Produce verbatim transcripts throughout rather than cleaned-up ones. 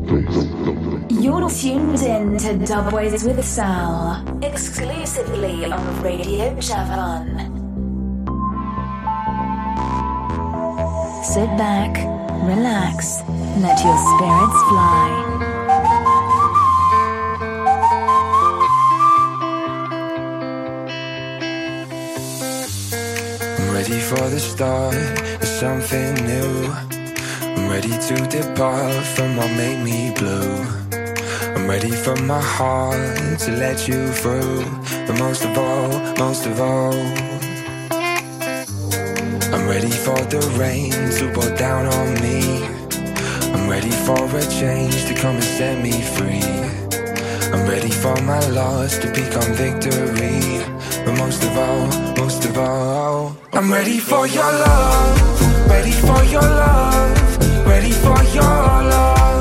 You're tuned in to Dubways with Sal, exclusively on Radio Javan. Sit back, relax, let your spirits fly. I'm ready for the start of something new. I'm ready to depart from what made me blue. I'm ready for my heart to let you through. But most of all, most of all, I'm ready for the rain to pour down on me. I'm ready for a change to come and set me free. I'm ready for my loss to become victory. But most of all, most of all, I'm ready for your love. Ready for your love. Ready for your love.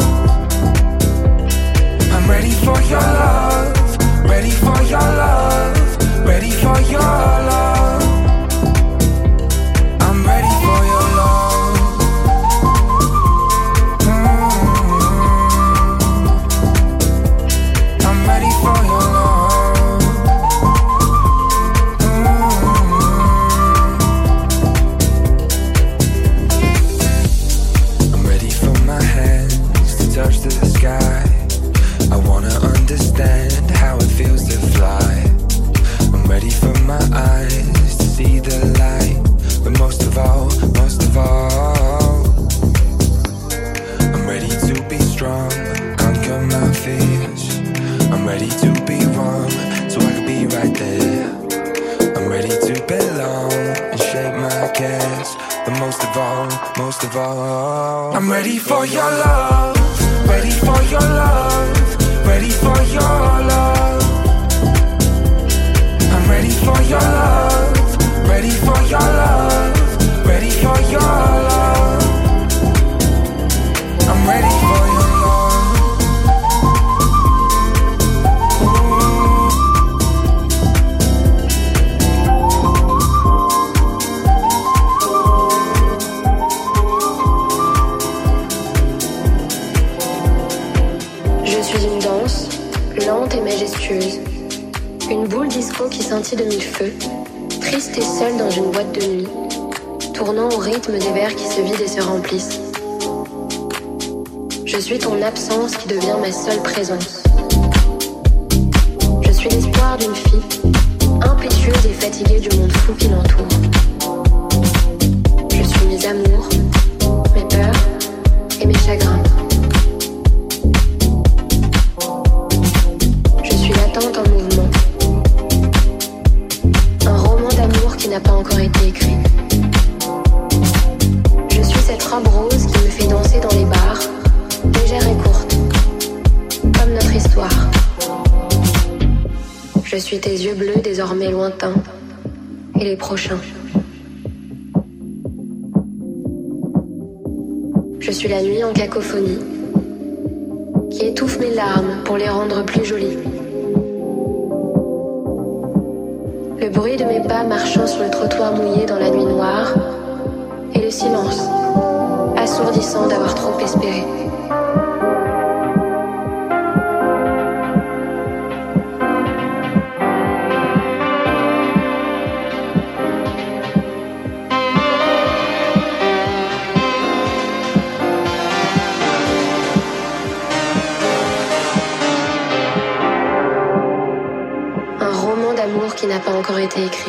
I'm ready for your love. Ready for your love. Ready for your love. I'm ready for your love. Mm-hmm. I'm ready for your love. Mm-hmm. I'm ready for my hands to touch the sky. I wanna understand how it feels to fly. I'm ready for my eyes to see the light. But most of all, most of all, I'm ready to be strong, conquer my fears. I'm ready to be wrong, so I can be right there. I'm ready to belong and shape my cares. But most of all, most of all, I'm ready for your love. Ready for your love. Ready for your love. I'm ready for your love. Ready for your love. Ready for your love. I'm ready for your love. Ooh. Je suis une danse, lente et majestueuse. Une boule disco qui scintille de mille feux, triste et seule dans une boîte de nuit, tournant au rythme des verres qui se vident et se remplissent. Je suis ton absence qui devient ma seule présence. Je suis l'espoir d'une fille, impétueuse et fatiguée du monde fou qui l'entoure. Je suis mes amours, mes peurs et mes chagrins. Je suis l'attente en mouvement. Un roman d'amour qui n'a pas encore été écrit. Je suis cette robe rose qui me fait danser dans les bars, légère et courte, comme notre histoire. Je suis tes yeux bleus désormais lointains, et les prochains. Je suis la nuit en cacophonie, qui étouffe mes larmes pour les rendre plus jolies. Le bruit de mes pas marchant sur le trottoir mouillé dans la nuit noire, et le silence, assourdissant d'avoir trop espéré. Un roman d'amour qui n'a pas encore été écrit.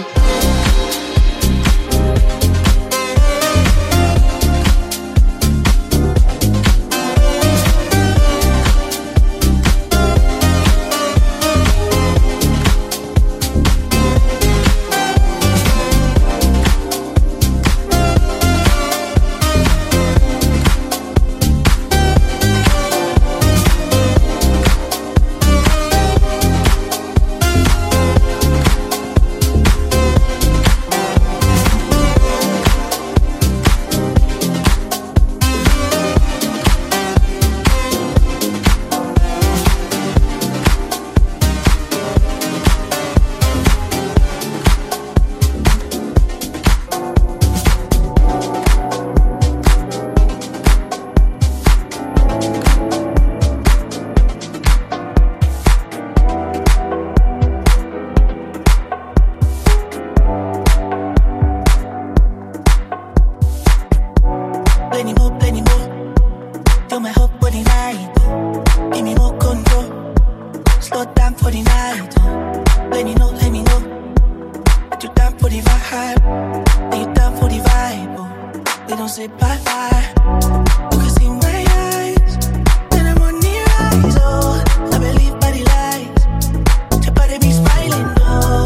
plenty more, plenty more. You're my hope for the night. Give me more control. Slow down for the night. Let me know, let me know that you down for the vibe. That you down for the vibe. Oh, they don't say bye bye. You can see my eyes when I'm on the rise. Oh, I believe by the lights. Your body be smiling. Oh,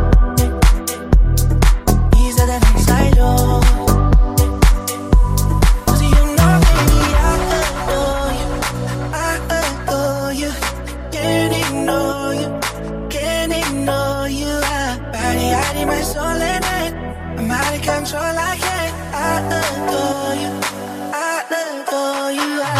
easier than a silo. Cause you know, baby, I adore you. I adore you. Can't ignore you. Can't ignore you. I body, I need my soul in it. I'm out of control, I can't. I adore you. I adore you. I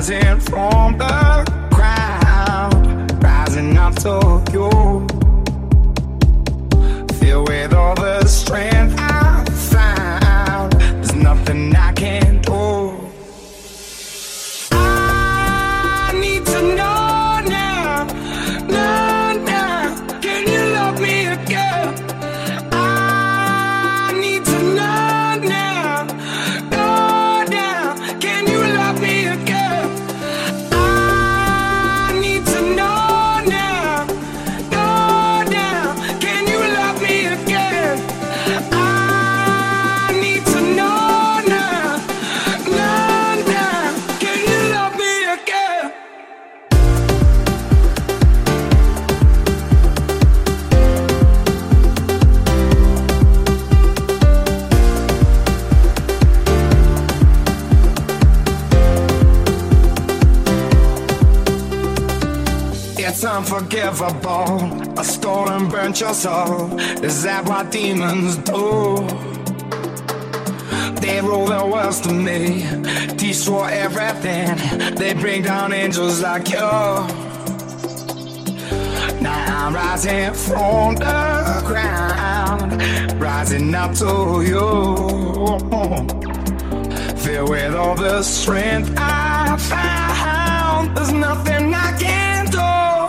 rising from the ground, rising up to you. Filled with all the strength I found, there's nothing I can't do. I need to know now, know now, can you love me again? I need to know now, know now, can you love me again? I need to know now, know now, can you love me again? I need to know now, know now, can you love me again? It's unforgivable. I stole and burnt your soul. Is that what demons do? They rule the world to me, destroy everything. They bring down angels like you. Now I'm rising from the ground, rising up to you. Filled with all the strength I found, there's nothing I can do.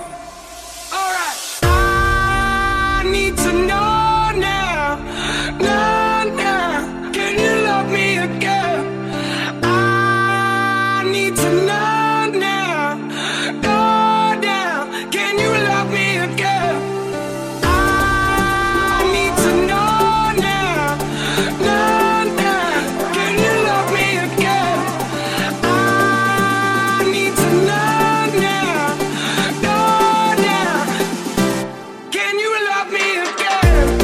I need to know now, know now, can you love me again? I need to know now, know now, can you love me again? I need to know now, know now, can you love me again? I need to know now, know now, can you love me again?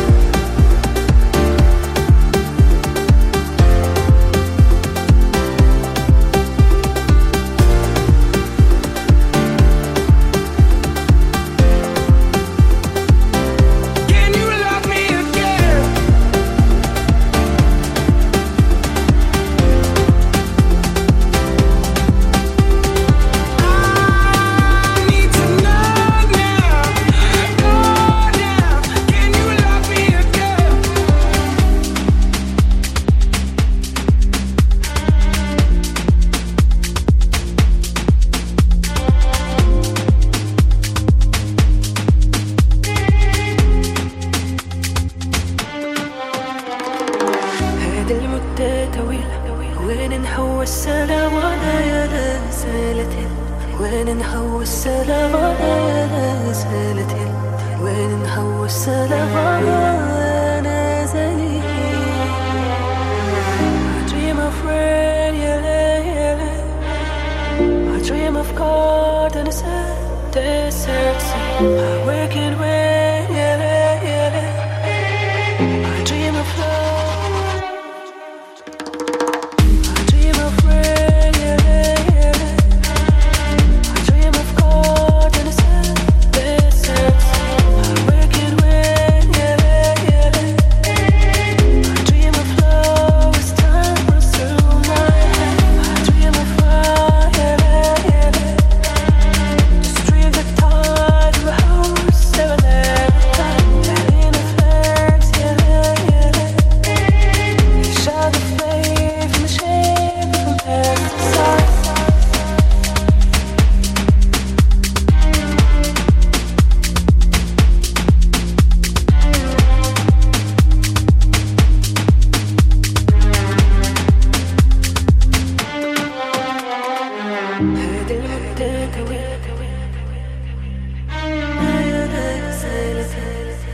Can you love me again? I need to know now, know now, can you love me again? هذه المدة طويلة، وين نحو السلام ولا يا رسالتي، وين نحو السلام ولا يا رسالتي، وين نحو السلام ولا نزلي. I dream of rain, yeah, yeah. I dream of God and a sad desert sea. I wake in rain, yeah, yeah. I dream of love. I dream of rain, yeah, yeah. I dream of God and a sad desert sea. I wake in rain, yeah, yeah. I dream of love as time runs through my head. I dream of fire, yeah, yeah. Just dream the tide of a house, never let it die. In the flames, yeah, yeah. You shine the flame from the shade from past the side. هذه المدة طويلة، يا رسالتي،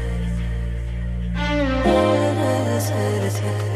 يا رسالتي.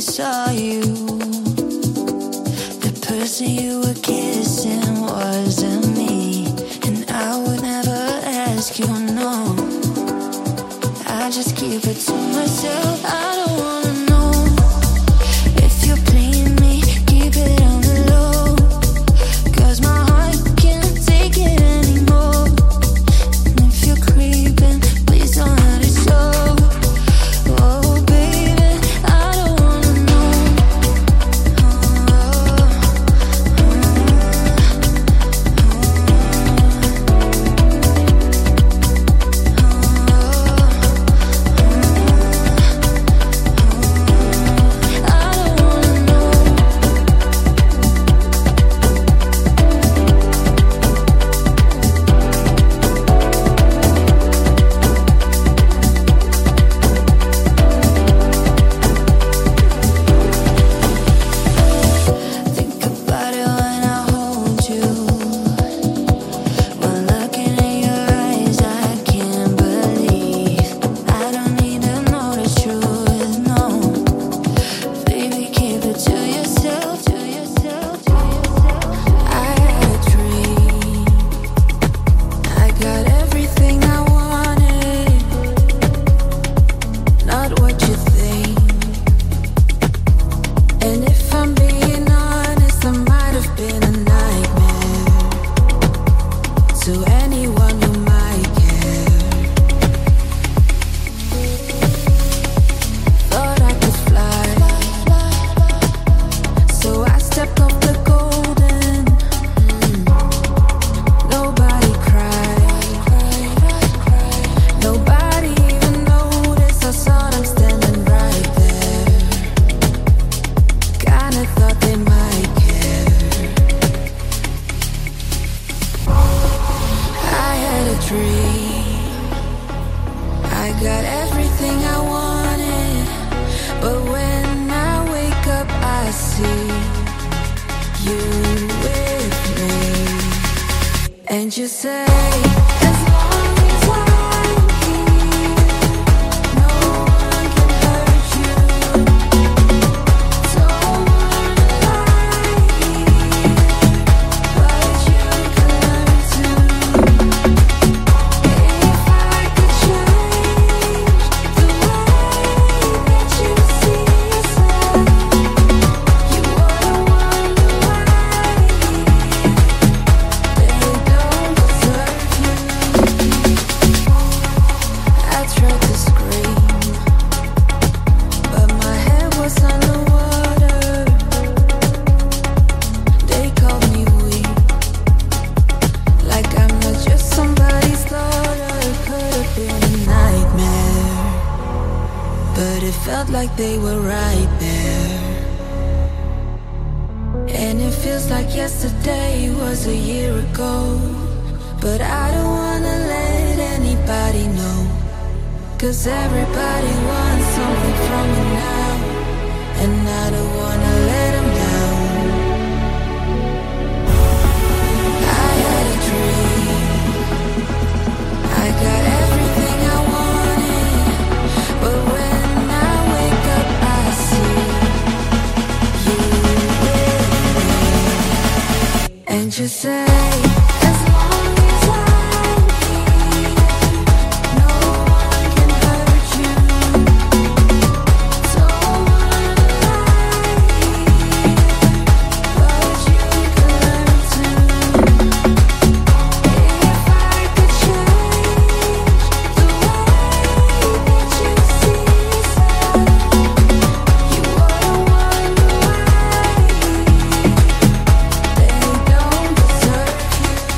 saw you. The person you were kissing wasn't me, and I would never ask you, no. I just keep it to myself. I don't wanna know if you're playing me. Keep it on the low, 'cause my heart can't take it anymore. And if you're creeping, please don't let it show. Oh baby, I don't wanna know. Oh, oh, think about it when I hold you. When looking in your eyes, I can't believe. I don't need to know the truth, no. Baby, keep it to yourself, to yourself, to yourself. I had a dream. I got everything I wanted, not what you think. And if I'm being honest, I might have been a nightmare to anyone who might care. Thought I could fly, so I stepped off the golden. Mm. Nobody cried, nobody even noticed. I saw them standing right there. Kinda thought they might care. I had a dream. I got everything I wanted, but when I wake up, I see you with me. And you say, as long as I'm here, no one can hurt you. Don't wanna lie here, but you can learn to. If I could change the way that you see yourself, you wouldn't wonder why they don't deserve you. I tried to scream, but my head was underwater. They called me weak, like I'm not just somebody's daughter. Could have been a nightmare, but it felt like they were right there. And it feels like yesterday was a year ago, but I don't wanna let anybody know, 'cause everybody wants something from me now, and I don't wanna let them down. I had a dream. I got everything I wanted, but when I wake up, I see you with me. And you say, as long as I'm here, no one can hurt you. Don't wanna lie here, but you can learn to. If I could change the way that you see yourself, you wouldn't wonder why they don't deserve you.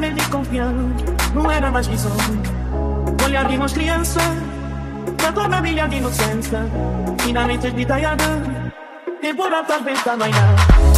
semente de confiança, não era mais visão. Olhar de umas crianças, da tua família de inocência, finalmente desviada, e por a tua vez da manhã.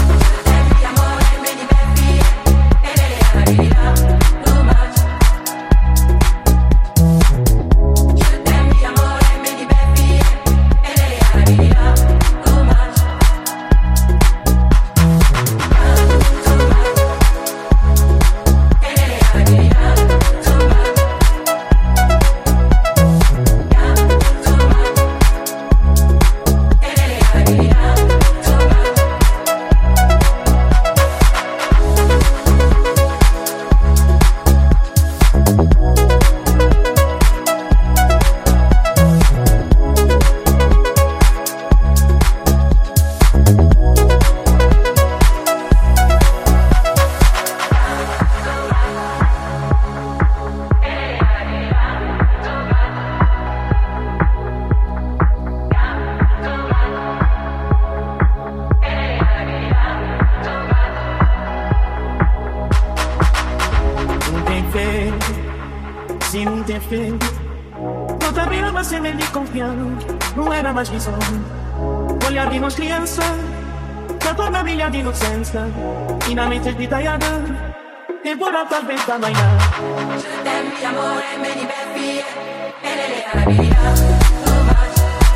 Olhar de umas crianças, da tua família de inocência, finalmente desviada, e por a tua vez da manhã. Je t'aime, mi amore, me diverti, e nelle arabilità, too much.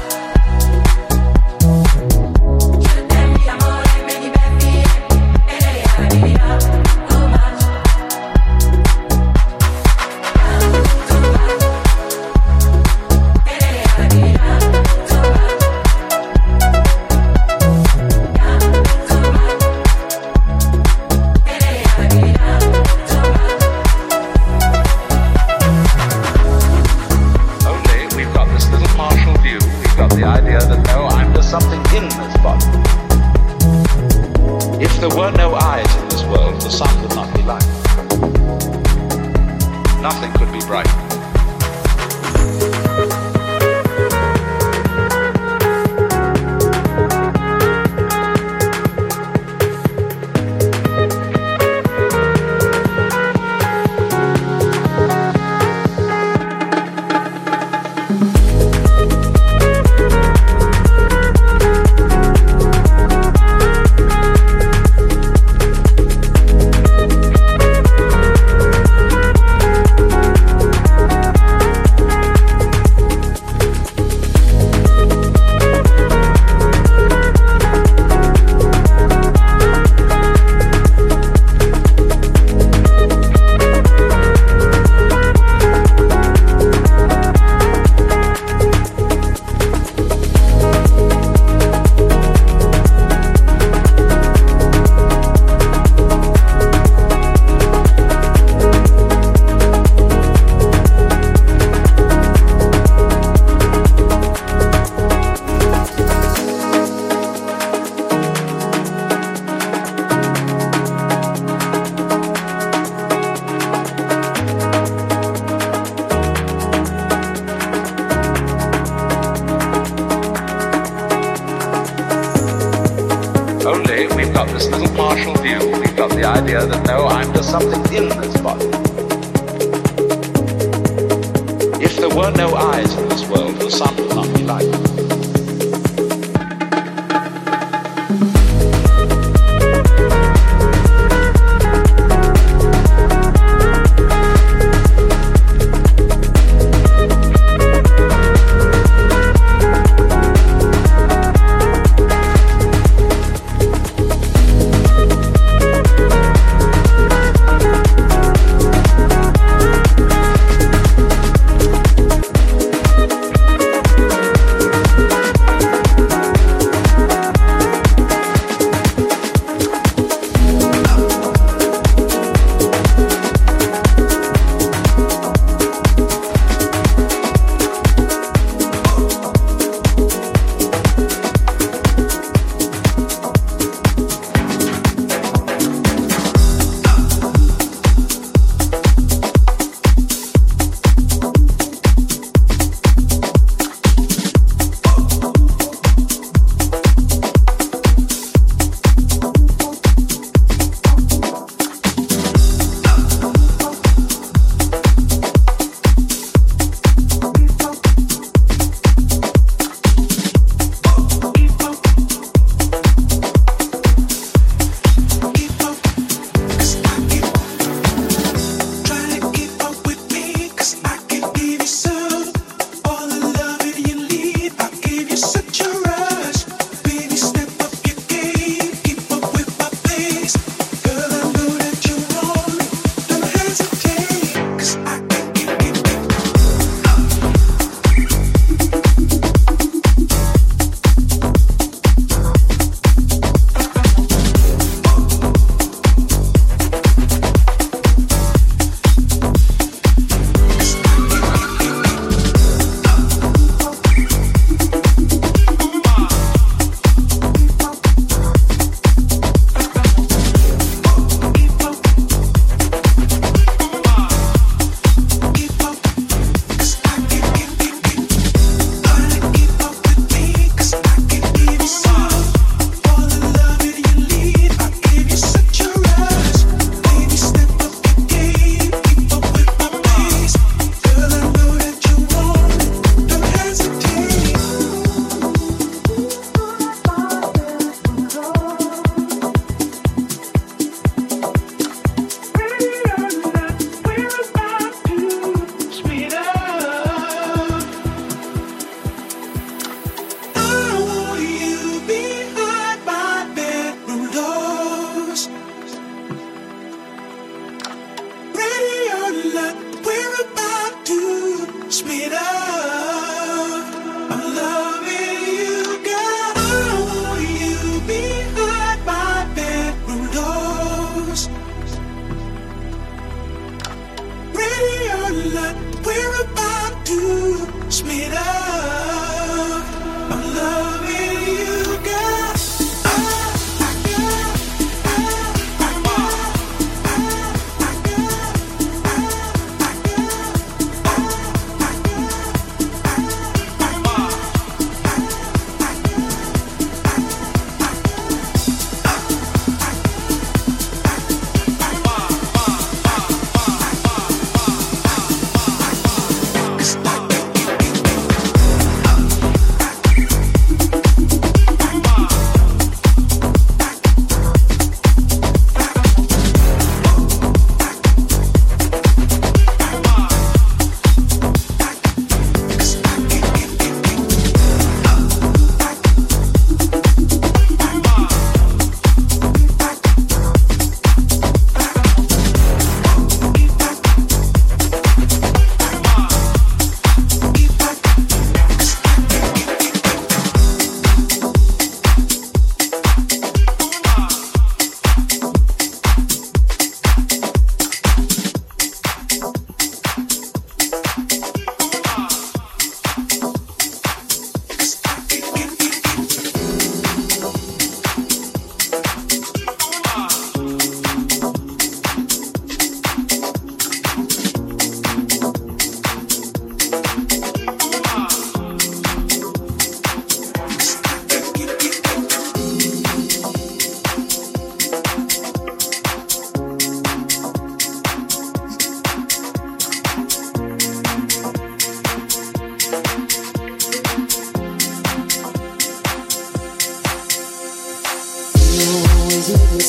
Je t'aime, mi amore, me diverti, e nelle arabilità, too much. Too much. E nelle arabilità, too much. Something in this body. If there were no eyes in this world, the sun would not be light. Nothing could be bright.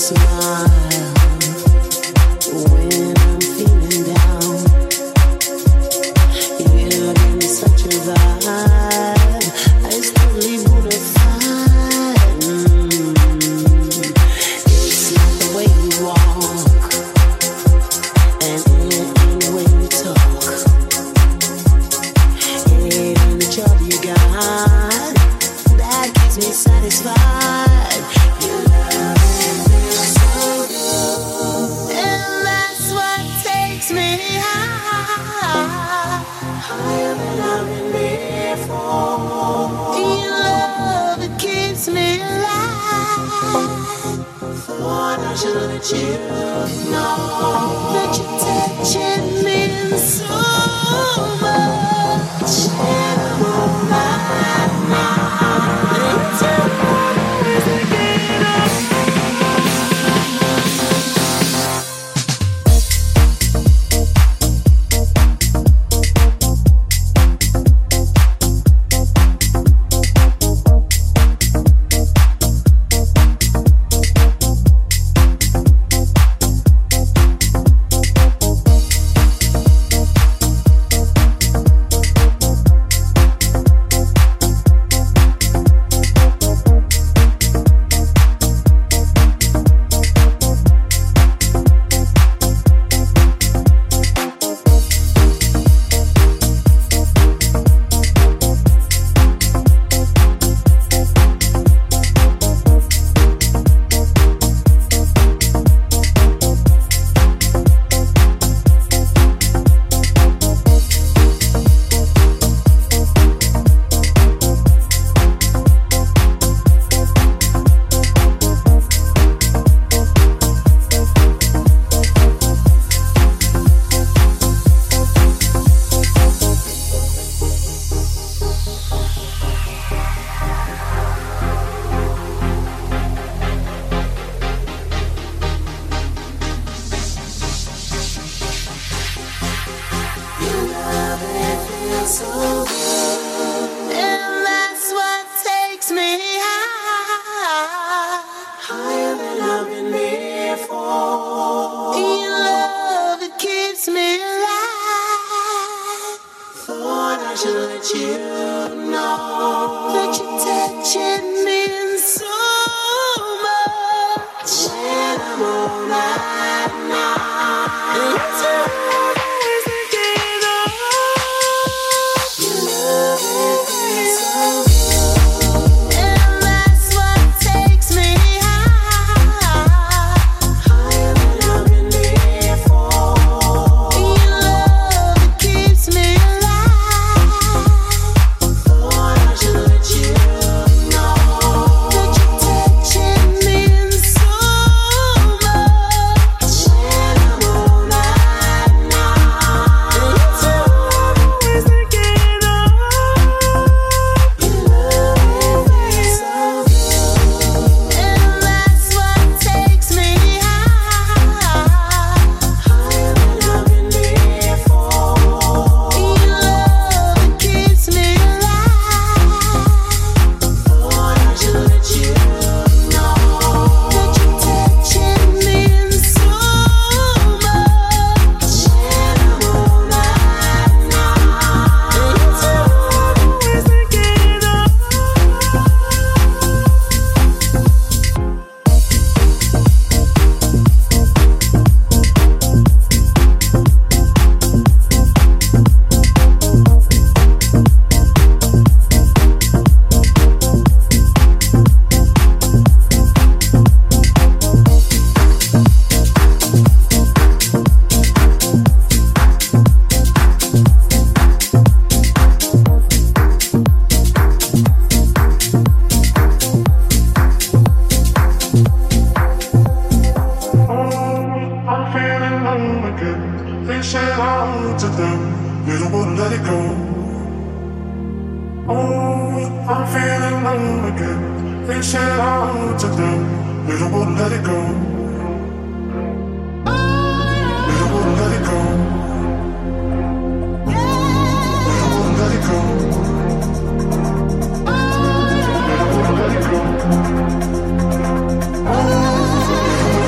Let it go.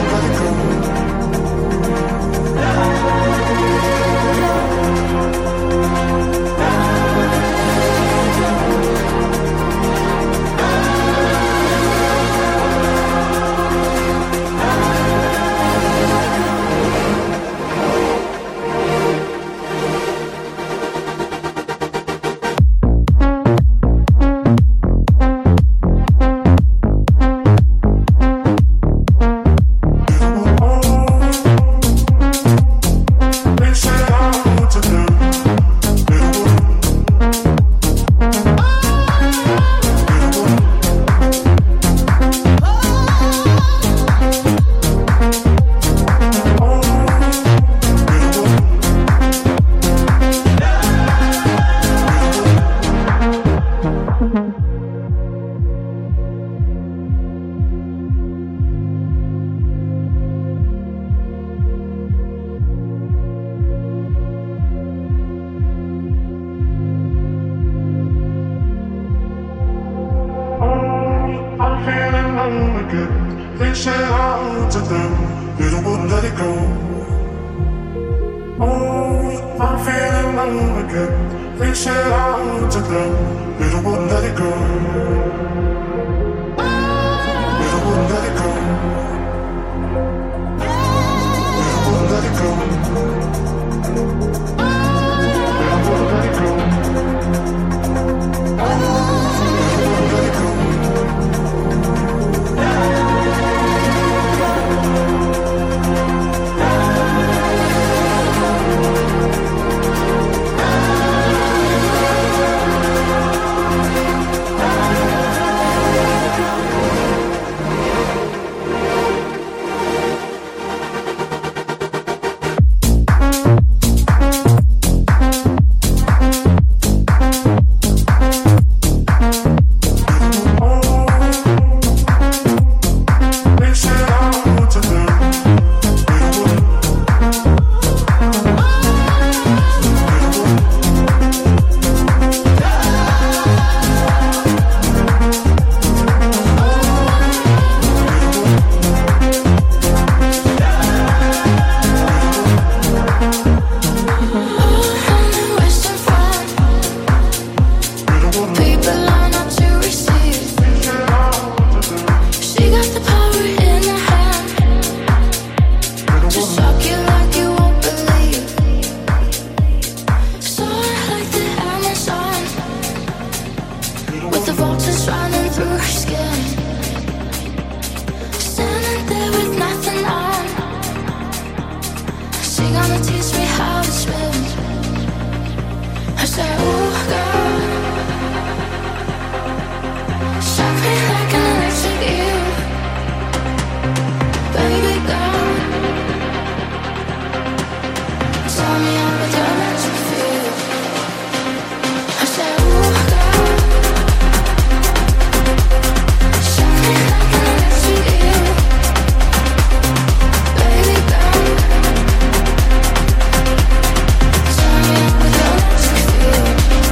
Tell me how the electric feel.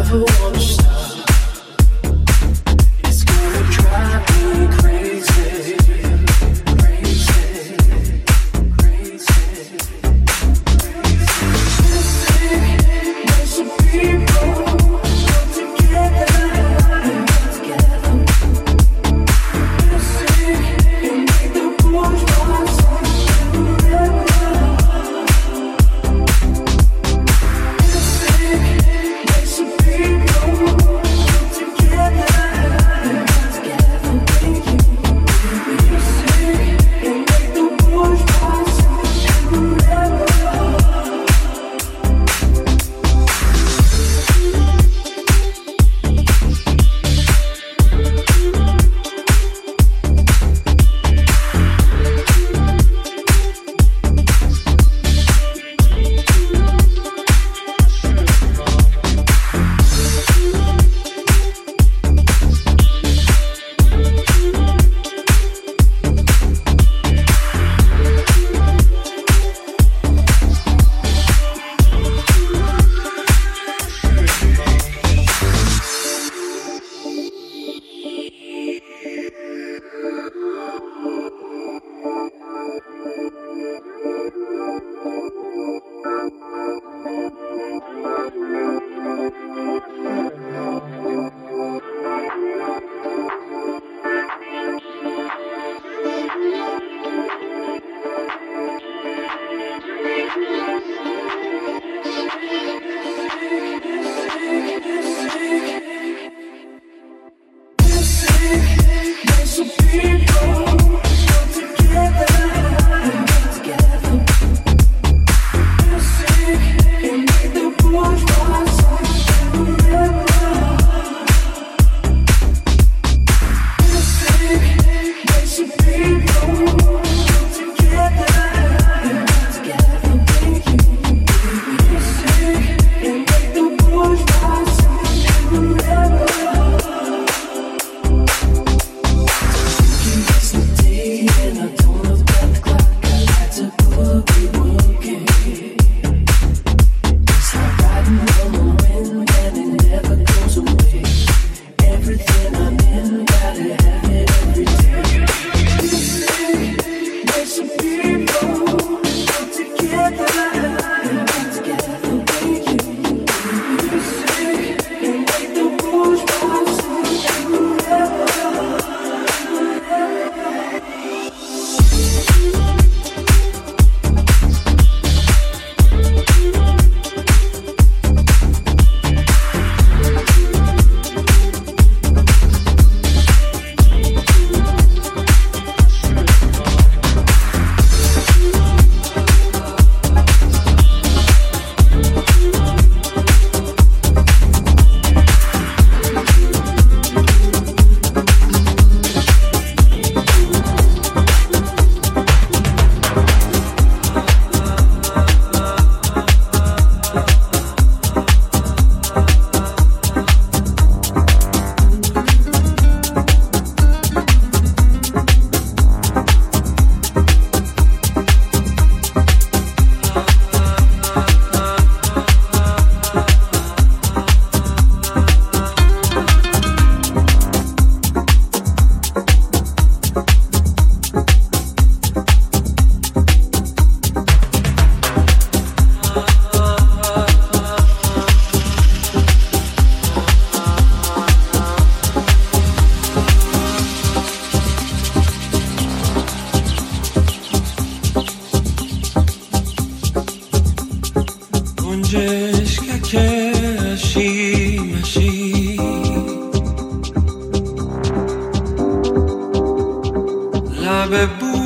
لب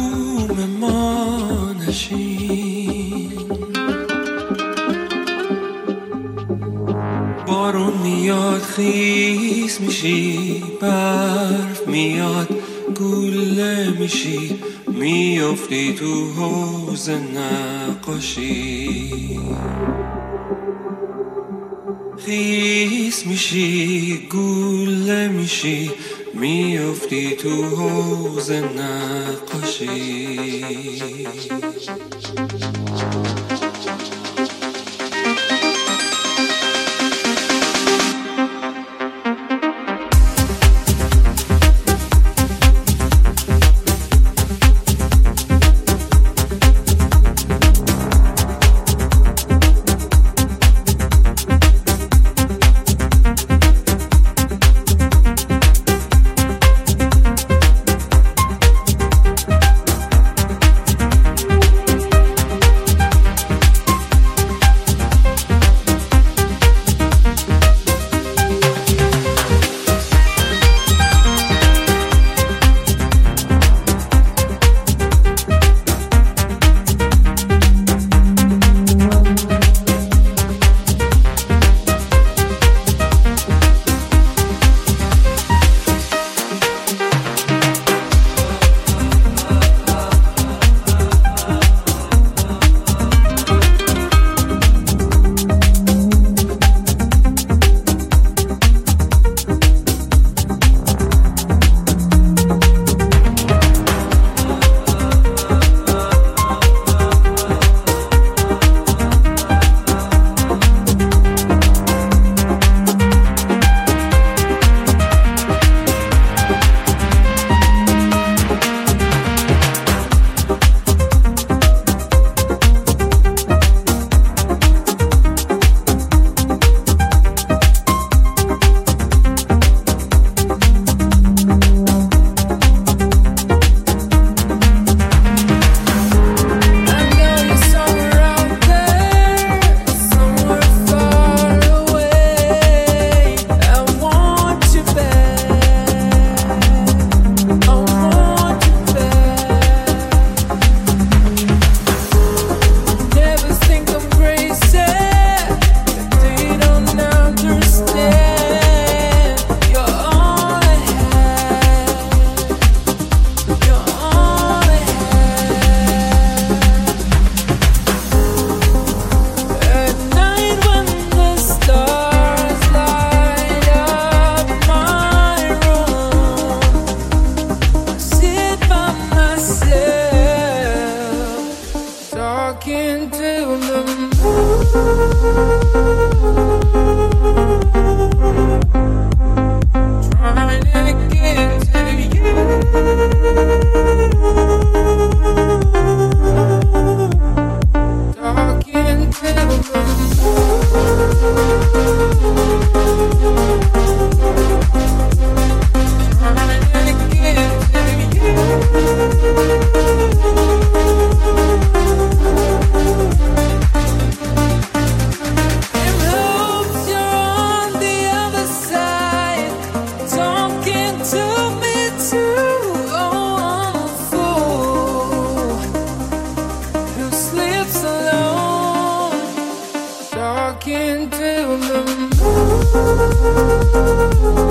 بوم ما نشین، بارون میاد خیس میشی، برف میاد گله میشی، میافتی تو حوض نقاشی. خیس میشی گله میشی، میافتی تو حوض نقاشی. Thank you.